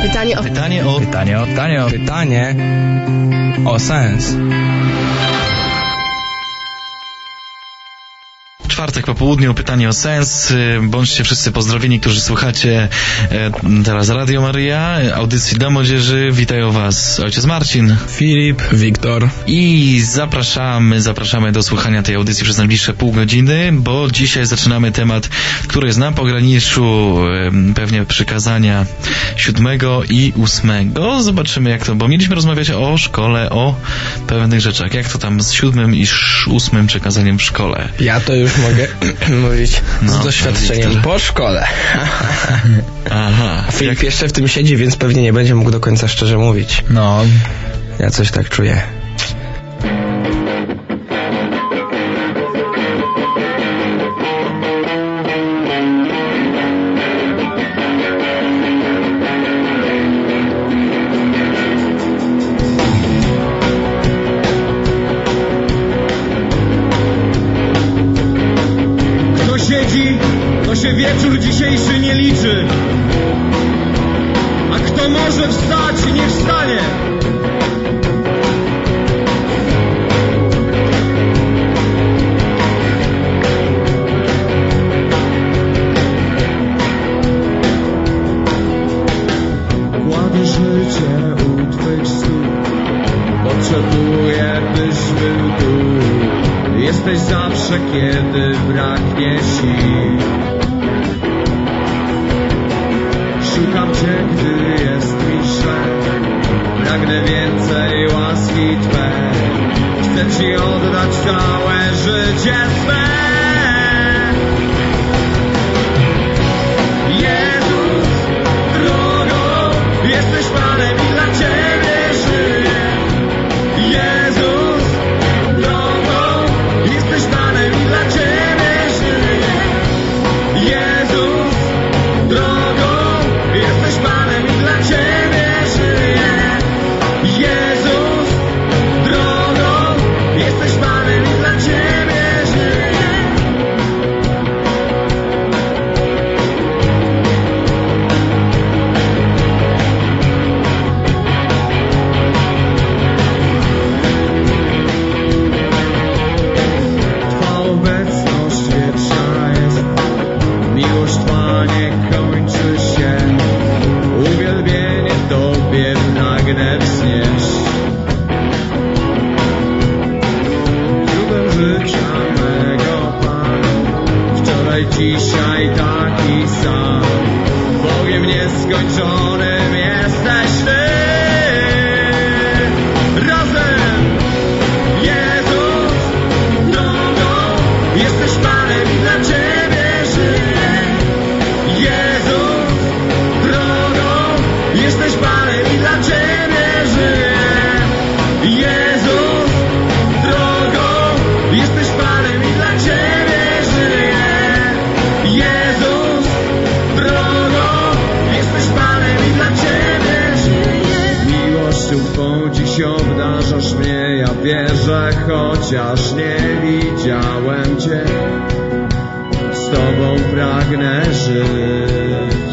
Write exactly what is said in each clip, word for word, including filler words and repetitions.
Pytanie o... Pytanie o... Pytanie o... Pytanie o... Pytanie o sens. Czwartek po południu, pytanie o sens. Bądźcie wszyscy pozdrowieni, którzy słuchacie teraz Radio Maryja, audycji dla młodzieży. Witają was ojciec Marcin, Filip, Wiktor. I zapraszamy, zapraszamy do słuchania tej audycji przez najbliższe pół godziny, bo dzisiaj zaczynamy temat, który jest na pograniczu pewnie przykazania siódmego i ósmego. Zobaczymy jak to, bo mieliśmy rozmawiać o szkole, o pewnych rzeczach. Jak to tam z siódmym i ósmym przykazaniem w szkole? Ja to już mogę mówić no, z doświadczeniem Wiktor. po szkole. Aha. A Filip jak... jeszcze w tym siedzi, więc pewnie nie będzie mógł do końca szczerze mówić. No. Ja coś tak czuję. Wieczór dzisiejszy nie liczy, a kto może wstać, niech wstanie. Kładę życie u twych stóp, potrzebuję, byś był tu. Jesteś zawsze, kiedy braknie sił. Szukam Cię, gdy jest mi źle. Pragnę więcej łaski Twej. Chcę Ci oddać całe życie swe. Jezus, drogą jesteś Panem i dla Ciebie żyję. Jezus, drogą jesteś Panem i dla Ciebie żyję. Jezus, drogą jesteś Panem i dla Ciebie żyję. Jezus, drogą jesteś Panem i dla Ciebie żyję. Twa obecność wieczna jest, miłość Twa nie kończy się. Uwielbienie Tobie pragnę wznieść. Źródłem życia mego Panu, wczoraj, dzisiaj taki sam. Bogiem nieskończonym jesteś Ty. Razem! Jezus, drogą jesteś Panem i dla Ciebie żyję. Jezus, drogą jesteś Panem i dla Ciebie żyję. Jezus, drogą jesteś Panem i dla Ciebie żyję. Jezus, drogą jesteś Panem i dla Ciebie żyję. Miłością Twą dziś obdarzasz mnie, ja wierzę, chociaż nie widziałem Cię. Z Tobą pragnę żyć.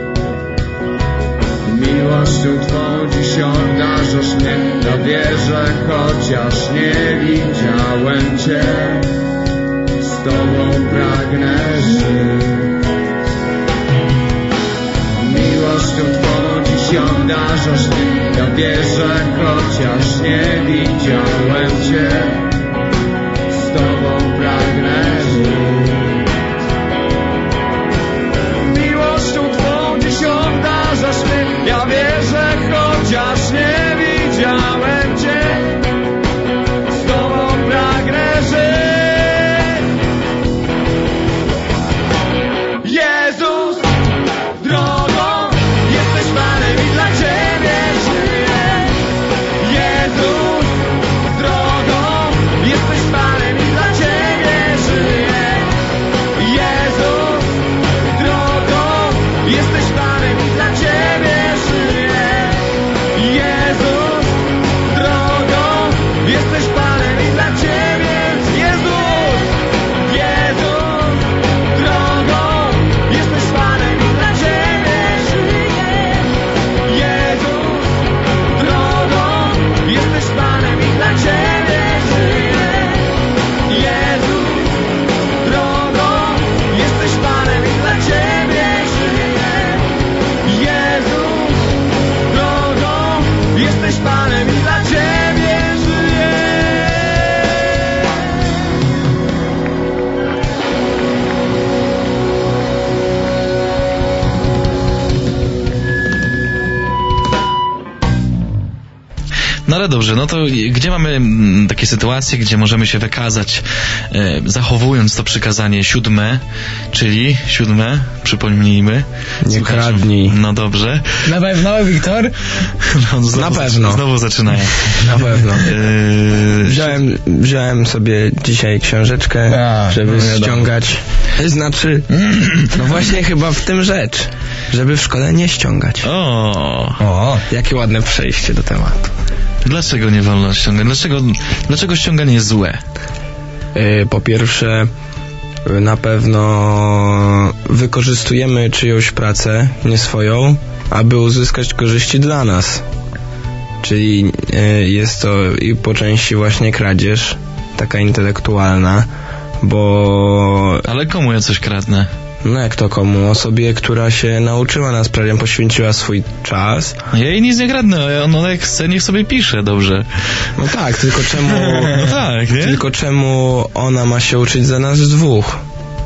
Miłością Twą dziś obdarzasz mnie, ja wierzę, chociaż nie widziałem Cię. Z Tobą pragnę żyć. Miłością Twą dziś obdarzasz mnie, ja wierzę, chociaż nie widziałem Cię. Z Tobą pragnę żyć. Miłością Twą dziś obdarzasz mnie, ja wierzę, chociaż nie widziałem Cię. Z Tobą pragnę żyć. Jezus, drogą jesteś Panem i dla Ciebie żyję. Jezus, drogą jesteś Panem i dla Ciebie żyję. Jezus, drogą jesteś Panem i dla Ciebie żyję. Jezus, drogą jesteś Panem i dla Ciebie. Jezus, Jezus, drogą jesteś Panem i dla Ciebie żyję. ale dobrze, no to gdzie mamy mm, takie sytuacje, gdzie możemy się wykazać, e, zachowując to przykazanie siódme, czyli siódme, przypomnijmy. Nie Słuchaczom. kradnij. No dobrze. Na pewno, Wiktor? No, znowu, Na pewno. Znowu zaczynają. Na pewno. E, Wziąłem, wziąłem sobie dzisiaj książeczkę, A, żeby no wiadomo. ściągać. Znaczy, no właśnie chyba w tym rzecz, żeby w szkole nie ściągać. o, O, Jakie ładne przejście do tematu. dlaczego nie wolno ściągać? Dlaczego, dlaczego ściąganie jest złe? Yy, po pierwsze, yy, na pewno wykorzystujemy czyjąś pracę, nie swoją, aby uzyskać korzyści dla nas. Czyli yy, jest to i po części właśnie kradzież, taka intelektualna, bo Ale komu ja coś kradnę? no jak to komu? Osobie, która się nauczyła na sprawie, poświęciła swój czas. Ja jej nic nie kradnę, ona jak chce, niech sobie pisze, dobrze. No tak, tylko czemu... No tak, nie? Tylko czemu ona ma się uczyć za nas dwóch?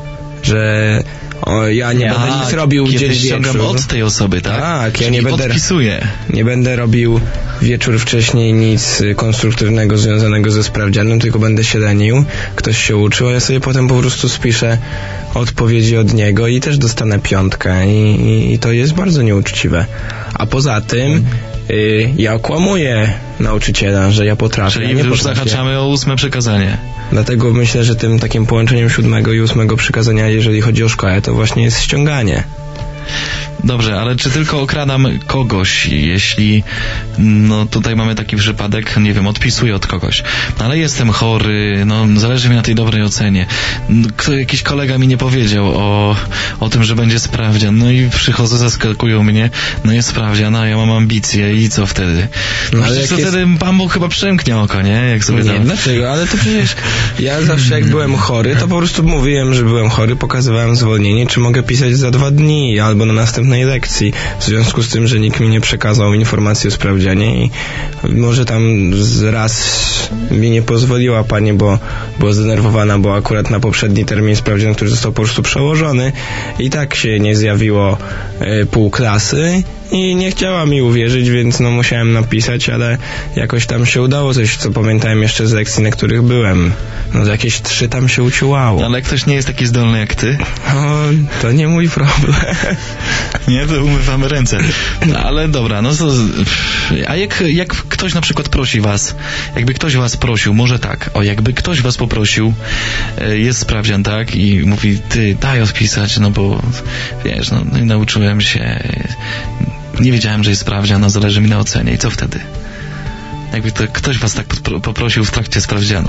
Że o, ja nie będę A, nic robił kiedy gdzieś ściągam wieczór. od tej osoby, tak? Tak, ja Czyli nie będę- odpisuję. Nie będę robił wieczór wcześniej nic y, konstruktywnego związanego ze sprawdzianem, tylko będę się lenił. Ktoś się uczył, a ja sobie potem po prostu spiszę odpowiedzi od niego i też dostanę piątkę i, i, i to jest bardzo nieuczciwe. A poza tym y, ja okłamuję nauczyciela, że ja potrafię, a Czyli nie już potrafię. zahaczamy o ósme przekazanie. Dlatego myślę, że tym takim połączeniem siódmego i ósmego przykazania, jeżeli chodzi o szkołę, to właśnie jest ściąganie. Dobrze, ale czy tylko okradam kogoś, jeśli no tutaj mamy taki przypadek, nie wiem, odpisuję od kogoś, no ale jestem chory, no zależy mi na tej dobrej ocenie. Kto, jakiś kolega mi nie powiedział o, o tym, że będzie sprawdzian, no i przychodzę, zaskakują mnie, no jest sprawdzian, a ja mam ambicje i co wtedy? No, No, ale przecież jak to jest- wtedy Pan Bóg chyba przemknie oko, nie? Jak sobie Nie, tam... dlaczego? Ale to przecież ja zawsze jak byłem chory, to po prostu mówiłem, że byłem chory, pokazywałem zwolnienie, czy mogę pisać za dwa dni albo na następnej lekcji. W związku z tym, że nikt mi nie przekazał informacji o sprawdzianie i może tam z raz mi nie pozwoliła pani, bo była zdenerwowana, bo akurat na poprzedni termin sprawdzian, który został po prostu przełożony i tak się nie zjawiło e, pół klasy i nie chciała mi uwierzyć, więc no musiałem napisać, ale jakoś tam się udało coś, co pamiętałem jeszcze z lekcji, na których byłem. No jakieś trzy tam się uciłało. Ale ktoś nie jest taki zdolny jak ty, No, to nie mój problem. nie, to umywamy ręce. No, ale dobra, no to... A jak, jak ktoś na przykład prosi was, jakby ktoś was prosił, może tak, o jakby ktoś was poprosił, e, jest sprawdzian, tak, i mówi, ty, daj odpisać, no bo, wiesz, no, no i nauczyłem się, nie wiedziałem, że jest sprawdzian, no zależy mi na ocenie i co wtedy? Jakby to ktoś was tak popro- poprosił w trakcie sprawdzianu.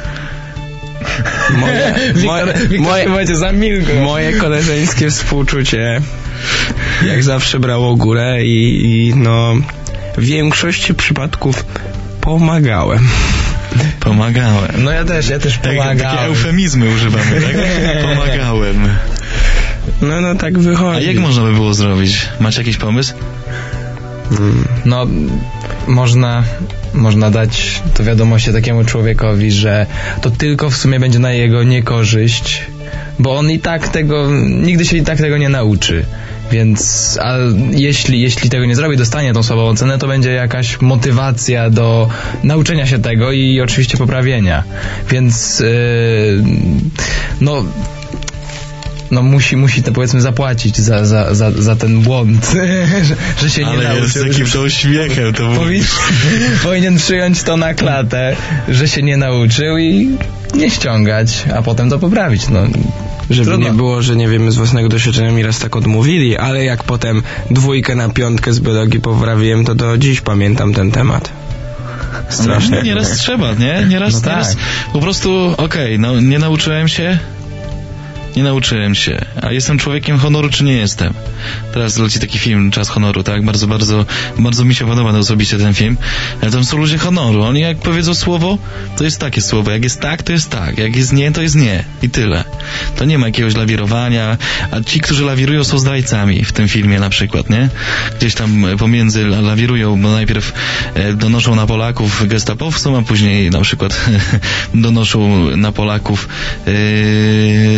Moje, moje, moje, macie za milko. moje koleżeńskie współczucie jak zawsze brało górę i, i no w większości przypadków pomagałem. Pomagałem. No ja też, ja też Tak, takie pomagałem. eufemizmy używamy, tak? Pomagałem. No, no tak wychodzi. A jak można by było zrobić? Macie jakiś pomysł? No, można, można dać to wiadomości takiemu człowiekowi, że to tylko w sumie będzie na jego niekorzyść, bo on i tak tego, nigdy się i tak tego nie nauczy. Więc a jeśli, jeśli tego nie zrobi, dostanie tą słabą ocenę, to będzie jakaś motywacja do nauczenia się tego i oczywiście poprawienia. Więc yy, no no musi, musi to powiedzmy zapłacić za, za, za, za ten błąd, że, że się nie Ale nauczył. jest z takim to uśmiechem, to Powinien, powinien przyjąć to na klatę, że się nie nauczył i nie ściągać, a potem to poprawić. No, Żeby trudno. nie było, że nie wiemy z własnego doświadczenia, mi raz tak odmówili, ale jak potem dwójkę na piątkę z biologii poprawiłem, to do dziś pamiętam ten temat. Strasznie. No, nieraz trzeba, nie? Nieraz, No tak. nieraz po prostu, okej, no nie nauczyłem się, nie nauczyłem się, a jestem człowiekiem honoru, czy nie jestem? Teraz leci taki film, Czas honoru, tak? Bardzo, bardzo, bardzo mi się podoba osobiście ten film. Ale tam są ludzie honoru. Oni jak powiedzą słowo, to jest takie słowo. Jak jest tak, to jest tak. Jak jest nie, to jest nie. I tyle. To nie ma jakiegoś lawirowania. A ci, którzy lawirują, są zdrajcami w tym filmie na przykład, nie? Gdzieś tam pomiędzy lawirują, bo najpierw e, donoszą na Polaków gestapowcom, a później na przykład donoszą na Polaków e, Sowietów,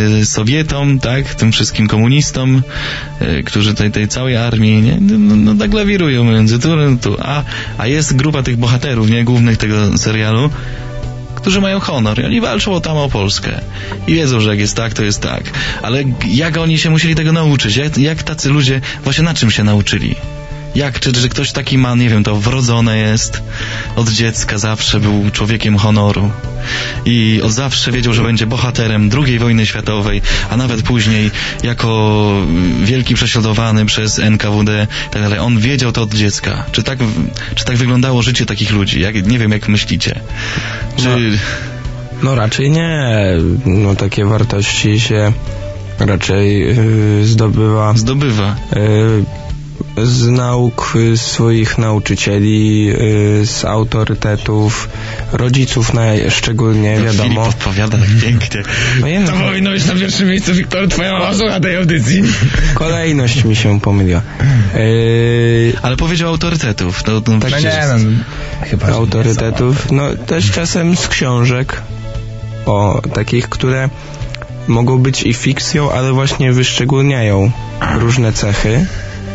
kobietom, tak, tym wszystkim komunistom, y, którzy tej, tej całej armii, nie, no, no tak lawirują między tu, tu, a, a jest grupa tych bohaterów, nie, głównych tego serialu, którzy mają honor i oni walczą tam o Polskę i wiedzą, że jak jest tak, to jest tak, ale jak oni się musieli tego nauczyć, jak, jak tacy ludzie, właśnie na czym się nauczyli? Jak, czy, czy ktoś taki ma, nie wiem, to wrodzone jest, od dziecka zawsze był człowiekiem honoru i od zawsze wiedział, że będzie bohaterem drugiej wojny światowej, a nawet później jako wielki prześladowany przez N K W D i tak dalej. On wiedział to od dziecka. Czy tak, czy tak wyglądało życie takich ludzi? Jak, nie wiem, jak myślicie. Czy... No, no raczej nie. No takie wartości się raczej yy, zdobywa. Zdobywa. Yy, z nauk swoich nauczycieli, z autorytetów, rodziców szczególnie, no, wiadomo. Filip podpowiada tak pięknie. No nie, to powinno być na pierwszym miejscu, Wiktor, twoja mama słucha tej audycji. Kolejność mi się pomyliła. Yy... Ale powiedział autorytetów. To, to tak, no nie, no, chyba, autorytetów, no też czasem z książek, o takich, które mogą być i fikcją, ale właśnie wyszczególniają różne cechy.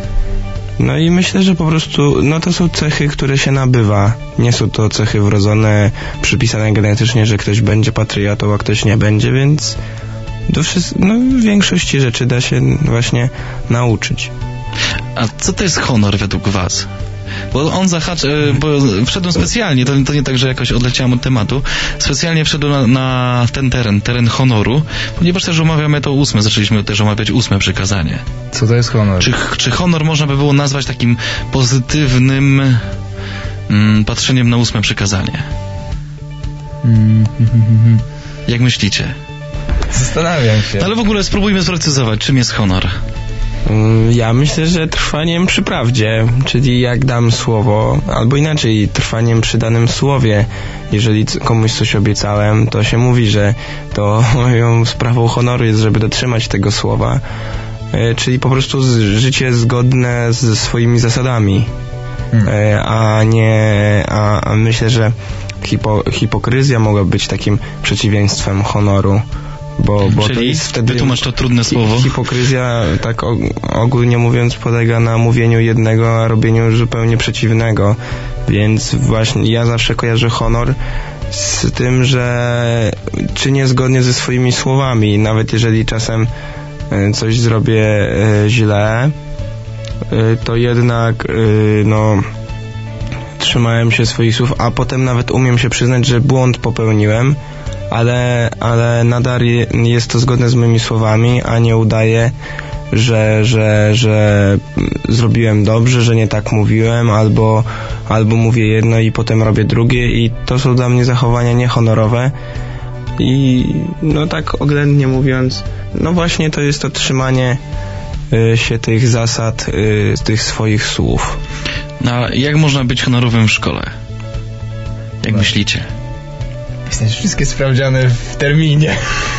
No i myślę, że po prostu, no to są cechy, które się nabywa. Nie są to cechy wrodzone, przypisane genetycznie, że ktoś będzie patriotą, a ktoś nie będzie, więc do wszyst- no, większości rzeczy da się właśnie nauczyć. A co to jest honor według was? Bo on zahacza, bo wszedłem specjalnie, to, to nie tak, że jakoś odleciałem od tematu, specjalnie wszedłem na, na ten teren, teren honoru, ponieważ też omawiamy to ósme, zaczęliśmy też omawiać ósme przykazanie. Co to jest honor? Czy, czy honor można by było nazwać takim pozytywnym mm, patrzeniem na ósme przykazanie? Mm, mm, Jak myślicie? Zastanawiam się. Ale w ogóle spróbujmy sprecyzować, czym jest honor. Ja myślę, że trwaniem przy prawdzie, czyli jak dam słowo, albo inaczej, trwaniem przy danym słowie. Jeżeli komuś coś obiecałem, to się mówi, że to moją sprawą honoru jest, żeby dotrzymać tego słowa. Czyli po prostu życie zgodne ze swoimi zasadami. Hmm. A nie, a, a myślę, że hipo, hipokryzja mogła być takim przeciwieństwem honoru. Bo, bo Czyli to jest wtedy, wytłumacz to trudne słowo. Hipokryzja, tak ogólnie mówiąc, polega na mówieniu jednego, a robieniu zupełnie przeciwnego. Więc właśnie ja zawsze kojarzę honor z tym, że czynię zgodnie ze swoimi słowami. Nawet jeżeli czasem coś zrobię źle, to jednak no trzymałem się swoich słów, a potem nawet umiem się przyznać, że błąd popełniłem, ale, ale nadal jest to zgodne z moimi słowami, a nie udaję, że, że, że zrobiłem dobrze, że nie tak mówiłem, albo, albo mówię jedno i potem robię drugie i to są dla mnie zachowania niehonorowe i no tak oględnie mówiąc, no właśnie to jest to trzymanie y, się tych zasad, y, tych swoich słów. A jak można być honorowym w szkole? Jak no. myślicie? Pisać wszystkie sprawdziane w terminie.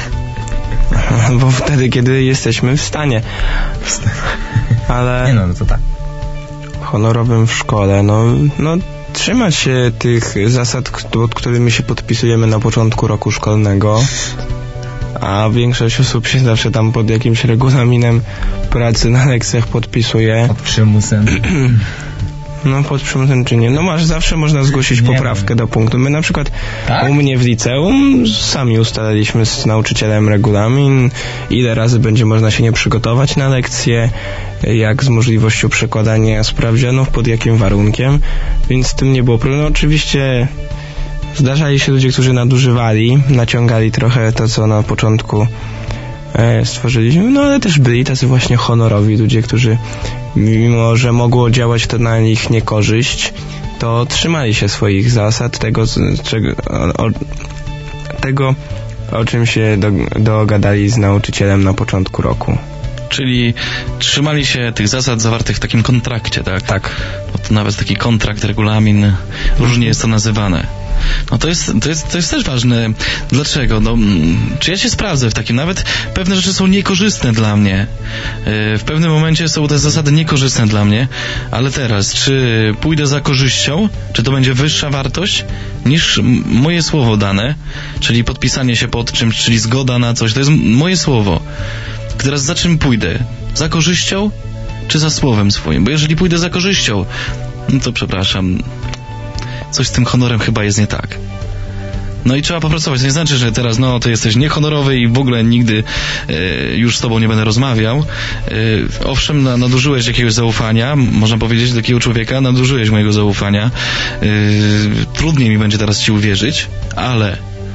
Bo wtedy, kiedy jesteśmy w stanie. Ale... Nie no, no to tak. Honorowym w szkole, no, no trzymać się tych zasad, pod którymi się podpisujemy na początku roku szkolnego, a większość osób się zawsze tam pod jakimś regulaminem pracy na lekcjach podpisuje. Pod przymusem. No pod przymusem czy nie. No masz, zawsze można zgłosić nie poprawkę wiem. do punktu. My na przykład tak? u mnie w liceum sami ustaliliśmy z nauczycielem regulamin, ile razy będzie można się nie przygotować na lekcje, jak z możliwością przekładania sprawdzianów, pod jakim warunkiem, więc z tym nie było problemu. No, oczywiście zdarzali się ludzie, którzy nadużywali, naciągali trochę to, co na początku e, stworzyliśmy, no ale też byli tacy właśnie honorowi ludzie, którzy mimo, że mogło działać to na nich niekorzyść, to trzymali się swoich zasad, tego, czego, o, tego o czym się do, dogadali z nauczycielem na początku roku. Czyli trzymali się tych zasad zawartych w takim kontrakcie, tak? Tak. Bo to nawet taki kontrakt, regulamin, różnie jest to nazywane. No to jest, to jest, to jest też ważne. Dlaczego? No, czy ja się sprawdzę w takim? Nawet pewne rzeczy są niekorzystne dla mnie. W pewnym momencie są te zasady niekorzystne dla mnie, ale teraz, czy pójdę za korzyścią, czy to będzie wyższa wartość niż moje słowo dane, czyli podpisanie się pod czymś, czyli zgoda na coś, to jest moje słowo. Teraz za czym pójdę? Za korzyścią, czy za słowem swoim? Bo jeżeli pójdę za korzyścią, no to przepraszam, coś z tym honorem chyba jest nie tak. No i trzeba popracować. To nie znaczy, że teraz no ty jesteś niehonorowy i w ogóle nigdy e, już z tobą nie będę rozmawiał. E, owszem, na, nadużyłeś jakiegoś zaufania, można powiedzieć, do takiego człowieka, nadużyłeś mojego zaufania. E, trudniej mi będzie teraz ci uwierzyć, ale e,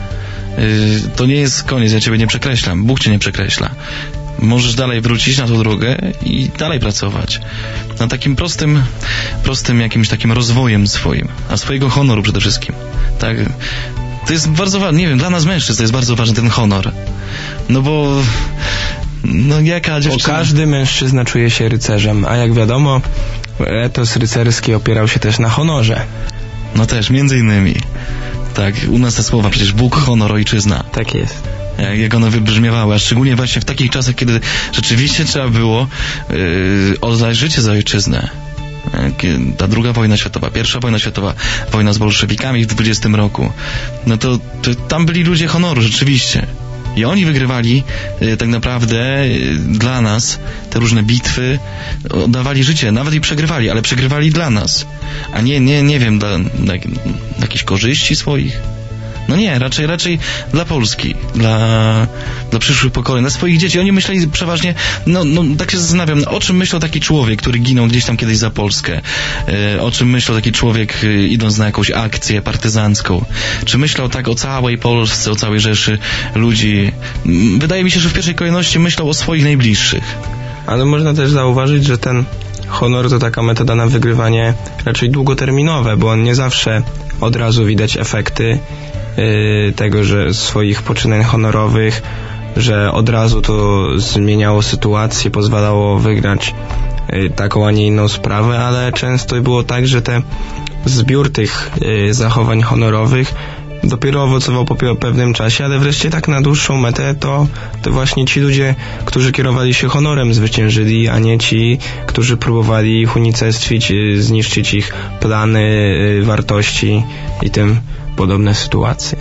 to nie jest koniec, ja ciebie nie przekreślam. Bóg cię nie przekreśla. Możesz dalej wrócić na tą drogę i dalej pracować. Na takim prostym, prostym jakimś takim rozwojem swoim, a swojego honoru przede wszystkim. Tak. To jest bardzo ważne, nie wiem, dla nas mężczyzn to jest bardzo ważny ten honor. No bo no jaka dziewczyna... Bo każdy mężczyzna czuje się rycerzem, a jak wiadomo, etos rycerski opierał się też na honorze. No też, między innymi. Tak, u nas te słowa przecież Bóg, honor, ojczyzna. Tak jest. Jak, jak one wybrzmiewały, a szczególnie właśnie w takich czasach, kiedy rzeczywiście trzeba było yy, oddać życie za ojczyznę. Ta druga wojna światowa, pierwsza wojna światowa, wojna z bolszewikami w dwudziestym roku, no to, to tam byli ludzie honoru, rzeczywiście. I oni wygrywali y, tak naprawdę y, dla nas te różne bitwy, oddawali życie, nawet i przegrywali, ale przegrywali dla nas, a nie, nie, nie wiem, dla, dla, dla jakichś korzyści swoich. No nie, raczej, raczej dla Polski, dla, dla przyszłych pokoleń, dla swoich dzieci. Oni myśleli przeważnie, no, no tak się zastanawiam, no, o czym myślał taki człowiek, który ginął gdzieś tam kiedyś za Polskę? E, o czym myślał taki człowiek, e, idąc na jakąś akcję partyzancką? Czy myślał tak o całej Polsce, o całej rzeszy ludzi? Wydaje mi się, że w pierwszej kolejności myślał o swoich najbliższych. Ale można też zauważyć, że ten honor to taka metoda na wygrywanie raczej długoterminowe, bo on nie zawsze od razu widać efekty tego, że swoich poczynań honorowych, że od razu to zmieniało sytuację, pozwalało wygrać taką, a nie inną sprawę, ale często było tak, że ten zbiór tych zachowań honorowych dopiero owocował po pewnym czasie, ale wreszcie tak na dłuższą metę to, to właśnie ci ludzie, którzy kierowali się honorem, zwyciężyli, a nie ci, którzy próbowali ich unicestwić, zniszczyć ich plany, wartości i tym podobne sytuacje.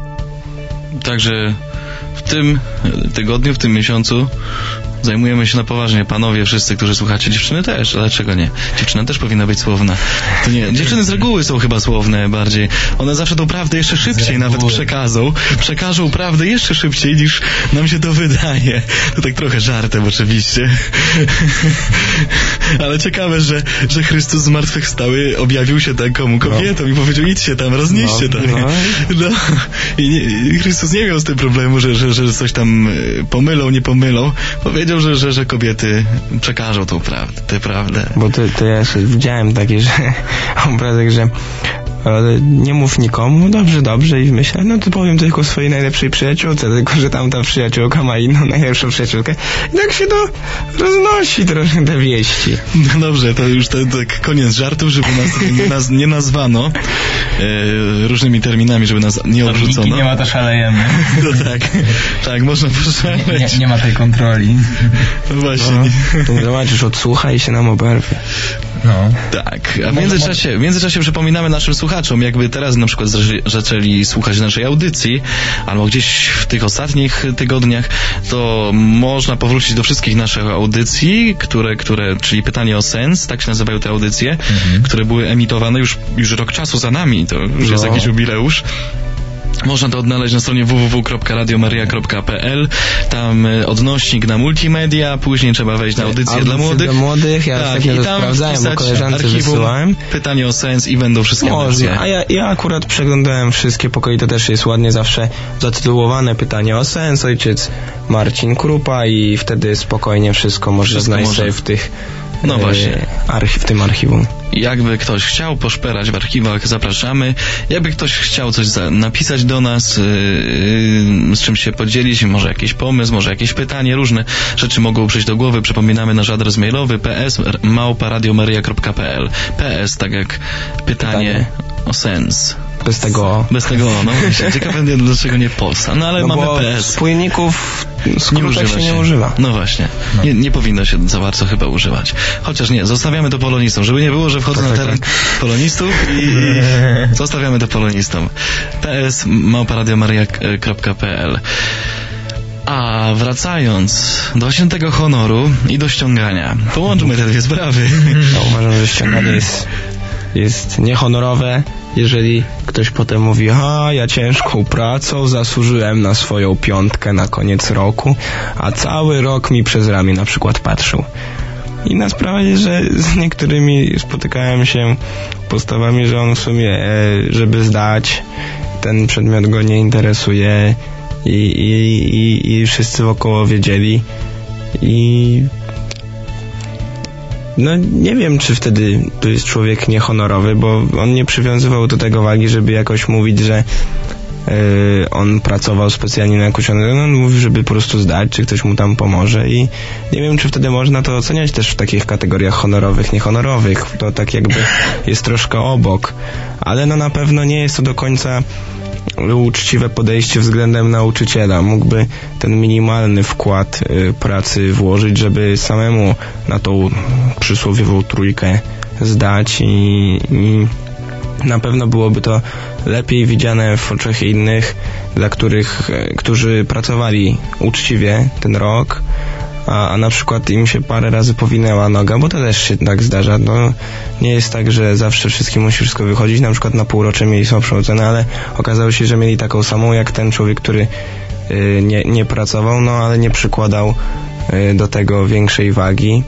Także w tym tygodniu, w tym miesiącu zajmujemy się na poważnie, panowie wszyscy, którzy słuchacie, dziewczyny też, ale dlaczego nie? Dziewczyna też powinna być słowna. To nie, dziewczyny z reguły są chyba słowne bardziej. One zawsze tą prawdę jeszcze szybciej nawet przekażą. Przekażą prawdę jeszcze szybciej niż nam się to wydaje. To tak trochę żartem oczywiście. Ale ciekawe, że, że Chrystus zmartwychwstały objawił się tak komu? Kobietom i powiedział, idźcie tam, roznieście no, tak. No. No. I, nie, I Chrystus nie miał z tym problemu, że, że, że coś tam pomylą, nie pomylą. Powiedział, Że, że, że kobiety przekażą tą prawdę, tę prawdę. Bo to, to ja się widziałem taki, że obrazek, że ale nie mów nikomu, dobrze, dobrze i myślę, no to powiem tylko swojej najlepszej przyjaciółce, tylko że tamta przyjaciółka ma inną najlepszą przyjaciółkę i tak się to roznosi trochę te wieści. No dobrze, to już to, tak koniec żartów, żeby nas nie, naz, nie nazwano e, różnymi terminami, żeby nas nie odrzucono. Nie ma, to szalejemy. No tak, tak, można poszaleć. Nie, nie, nie ma tej kontroli. No właśnie. No, to zobaczysz, odsłuchaj i się nam oberwie. No. Tak, a w międzyczasie, w międzyczasie przypominamy naszym słuchaczom, jakby teraz na przykład zaczęli słuchać naszej audycji, albo gdzieś w tych ostatnich tygodniach, to można powrócić do wszystkich naszych audycji, które, które, czyli Pytanie o sens, tak się nazywają te audycje, mhm. które były emitowane już, już rok czasu za nami, to już no. jest jakiś jubileusz. Można to odnaleźć na stronie w w w kropka radio maria kropka p l. Tam odnośnik na multimedia, później trzeba wejść na audycję Audycje dla młodych. dla młodych, ja tak, i to tam sprawdzałem, bo koleżance wysyłałem. Pytanie o sens i będą wszystkie Można, audycje. a ja, ja akurat przeglądałem wszystkie pokoje, to też jest ładnie zawsze zatytułowane Pytanie o sens, ojciec Marcin Krupa i wtedy spokojnie wszystko można znaleźć sobie w tych No e, właśnie. Archi- w tym archiwum. Jakby ktoś chciał poszperać w archiwach, zapraszamy. Jakby ktoś chciał coś za- napisać do nas, yy, yy, z czym się podzielić, może jakiś pomysł, może jakieś pytanie, różne rzeczy mogą przyjść do głowy. Przypominamy nasz adres mailowy p s małpa radio maria kropka p l. P S, tak jak pytanie, pytanie. o sens. Bez tego... Bez tego, no właśnie. Ciekawe, dlaczego nie Polsa. No ale no mamy bo P S. spójników Nie używa się się. nie używa. No właśnie. No. Nie, nie powinno się za bardzo chyba używać. Chociaż nie, zostawiamy to polonistom, żeby nie było, że wchodzę Tak, na tak, teren polonistów i, i zostawiamy to polonistom. P S małpa radio maria kropka p l. A wracając do świętego honoru i do ściągania, połączmy te dwie sprawy. Ja uważam, że ściąganie jest, jest niehonorowe, jeżeli ktoś potem mówi, a ja ciężką pracą zasłużyłem na swoją piątkę na koniec roku, a cały rok mi przez ramię na przykład patrzył. Inna sprawa jest, że z niektórymi spotykałem się postawami, że on w sumie, e, żeby zdać, ten przedmiot go nie interesuje i, i, i, i wszyscy wokoło wiedzieli i no nie wiem, czy wtedy to jest człowiek niehonorowy, bo on nie przywiązywał do tego wagi, żeby jakoś mówić, że yy, on pracował specjalnie na jakąś... No, on mówi, żeby po prostu zdać, czy ktoś mu tam pomoże i nie wiem, czy wtedy można to oceniać też w takich kategoriach honorowych, niehonorowych. To tak jakby jest troszkę obok, ale no na pewno nie jest to do końca uczciwe podejście względem nauczyciela. Mógłby ten minimalny wkład y, pracy włożyć, żeby samemu na tą przysłowiową trójkę zdać i, i na pewno byłoby to lepiej widziane w oczach innych, dla których, y, którzy pracowali uczciwie ten rok, a, a na przykład im się parę razy powinęła noga, bo to też się tak zdarza. No, nie jest tak, że zawsze wszystkim musi wszystko wychodzić. Na przykład na półrocze mieli słabszą ocenę, ale okazało się, że mieli taką samą jak ten człowiek, który y, nie, nie pracował, no ale nie przykładał y, do tego większej wagi.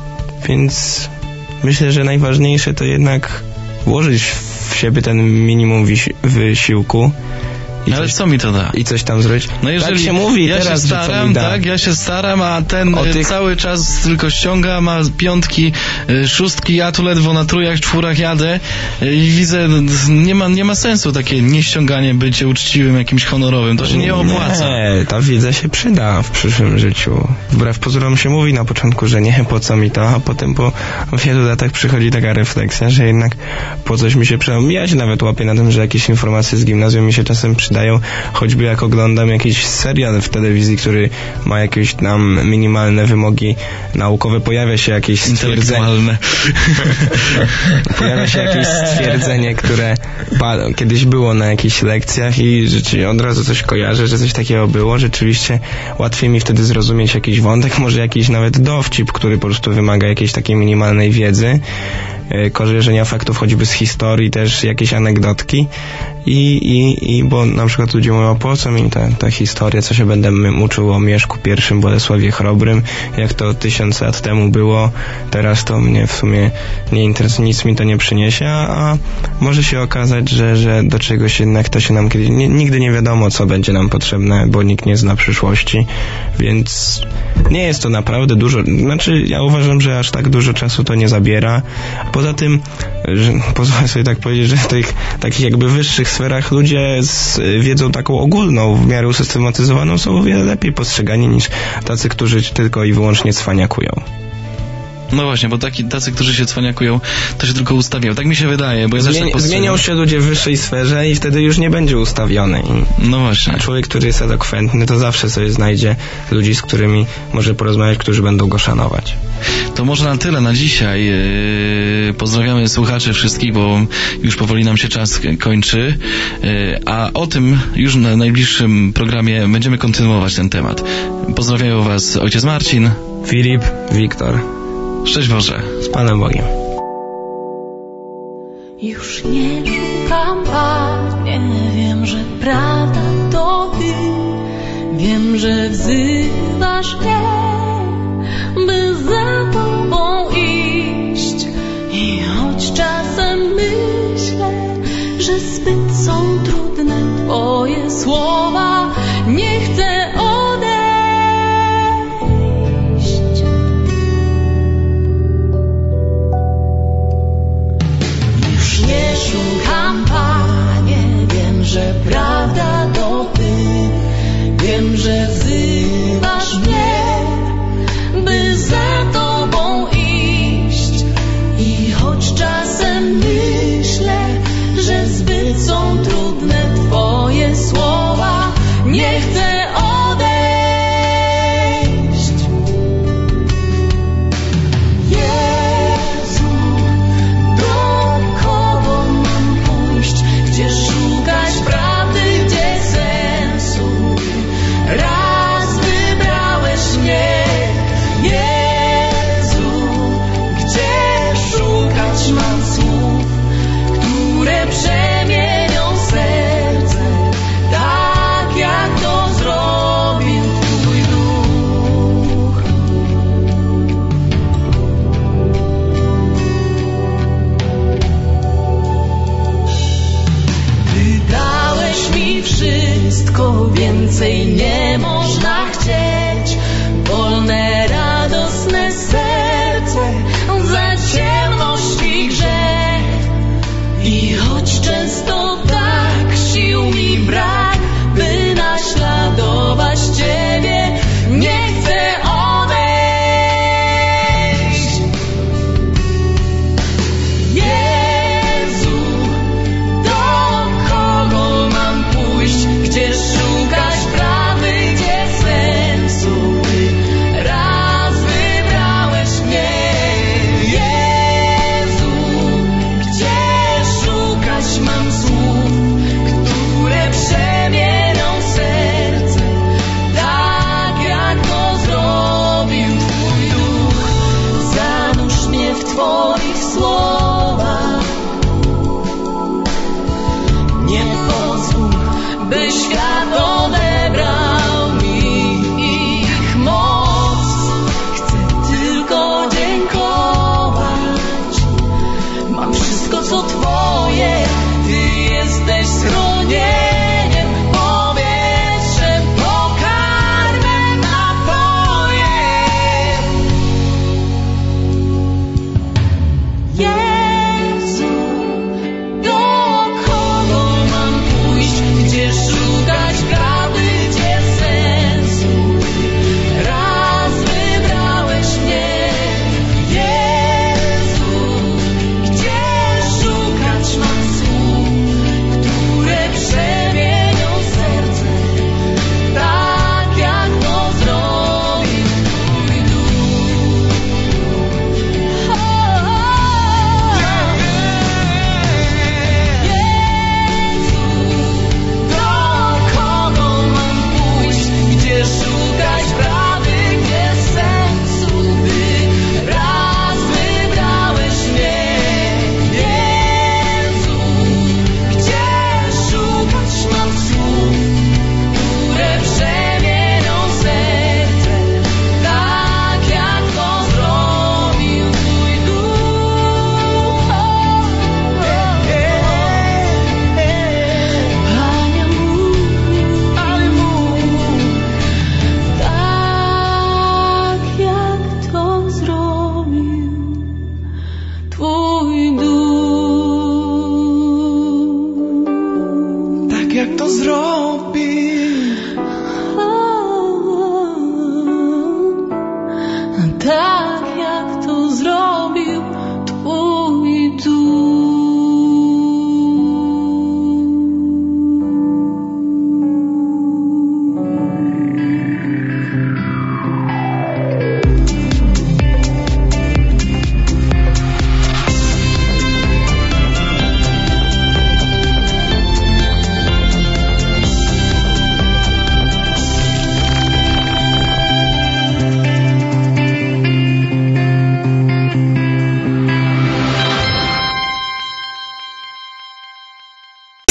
Więc myślę, że najważniejsze to jednak włożyć w siebie ten minimum wisi- wysiłku. I Ale coś, co mi to da? I coś tam zrobić. No jeżeli tak się mówi ja teraz, się że co staram, mi da. tak, ja się staram, a ten O y, tych- cały czas tylko ściąga, ma piątki, y, szóstki, ja tu ledwo na trójach, czwórach jadę y, i widzę, nie ma, nie ma sensu takie nieściąganie, bycie uczciwym, jakimś honorowym, to się nie opłaca. Nie, ta wiedza się przyda w przyszłym życiu. Wbrew pozorom się mówi na początku, że nie, po co mi to, a potem po wielu latach przychodzi taka refleksja, że jednak po coś mi się przyda. Ja się nawet łapię na tym, że jakieś informacje z gimnazjum mi się czasem przydają, choćby jak oglądam jakiś serial w telewizji, który ma jakieś tam minimalne wymogi naukowe, pojawia się jakieś stwierdzenie, Intelektualne. pojawia się jakieś stwierdzenie, które pa- kiedyś było na jakichś lekcjach i rzeczywiście od razu coś kojarzę, że coś takiego było. Rzeczywiście łatwiej mi wtedy zrozumieć jakiś wątek, może jakiś nawet dowcip, który po prostu wymaga jakiejś takiej minimalnej wiedzy, yy, kojarzenia faktów choćby z historii, też jakieś anegdotki i, i, i bo na przykład ludzie mówią, po co mi ta, ta historia, co się będę uczył o Mieszku I, Bolesławie Chrobrym, jak to tysiąc lat temu było, teraz to mnie w sumie nie interesuje, nic mi to nie przyniesie, a, a może się okazać, że, że do czegoś jednak to się nam kiedyś, nie, nigdy nie wiadomo, co będzie nam potrzebne, bo nikt nie zna przyszłości, więc nie jest to naprawdę dużo, znaczy ja uważam, że aż tak dużo czasu to nie zabiera. Poza tym, że, pozwolę sobie tak powiedzieć, że w tych takich jakby wyższych sferach ludzie z wiedzą taką ogólną, w miarę usystematyzowaną są o wiele lepiej postrzegani niż tacy, którzy tylko i wyłącznie cwaniakują. No właśnie, bo taki, tacy, którzy się cwaniakują, to się tylko ustawiają. Tak mi się wydaje, bo ja Zmieni- zawsze zmienią się ludzie w wyższej sferze i wtedy już nie będzie ustawiony. I No właśnie. a człowiek, który jest elokwentny, to zawsze sobie znajdzie ludzi, z którymi może porozmawiać, którzy będą go szanować. To może na tyle na dzisiaj. Yy, pozdrawiamy słuchaczy wszystkich, bo już powoli nam się czas kończy. Yy, a o tym już na najbliższym programie będziemy kontynuować ten temat. Pozdrawiają Was ojciec Marcin. Filip, Wiktor, Szczęść Boże. z Panem Bogiem. Już nie szukam, Panie, wiem, że prawda to Ty. Wiem, że wzywasz mnie, by za Tobą iść. I choć czasem myślę, że zbyt są trudne Twoje słowa, nie chcę odejść. Już nie szukam, Panie, wiem, że prawda to Ty. Wiem, że wzywasz mnie, więcej nie